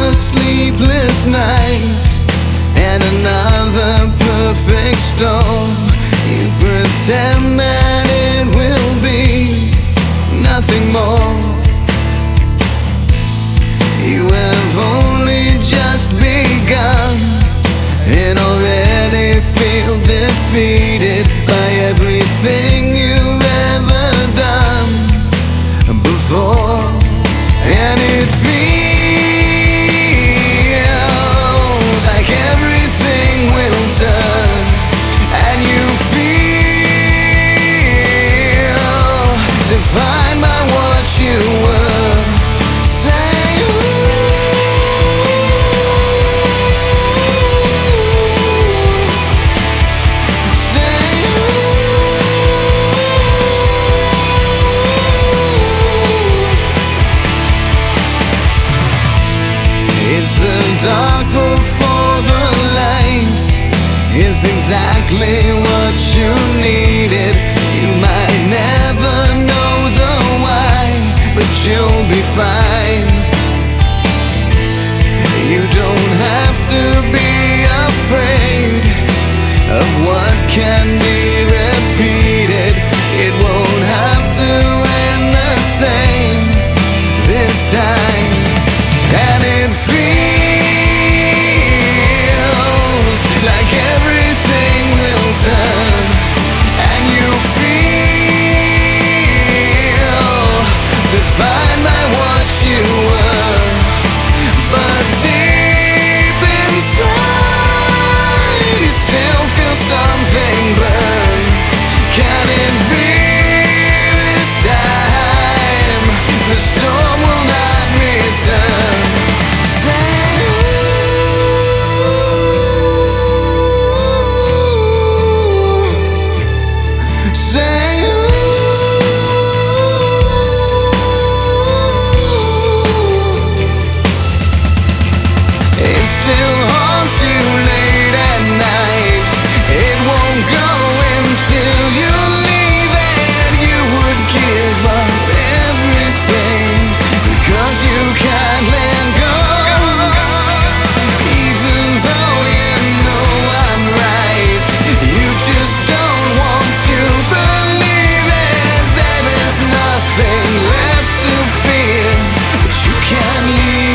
another sleepless night and another perfect storm. You pretend that it will be nothing more. You have only just begun and already feel defeated by everything you've ever done before. And it feels like everything will turn, and you feel defined by what you were. Say it's the dark before the light is exactly what you needed. You might never know the why, but you'll be fine. You don't have to be afraid of what can be repeated. It won't have to end the same this time. And it feels like everything will turn, and you feel defined by what you were. But deep inside you still feel something burn. Can it be this time the storm will not return? Still haunts you late at night. It won't go until you leave, and you would give up everything because you can't let go. Even though you know I'm right, you just don't want to believe it. There is nothing left to fear, but you can't leave.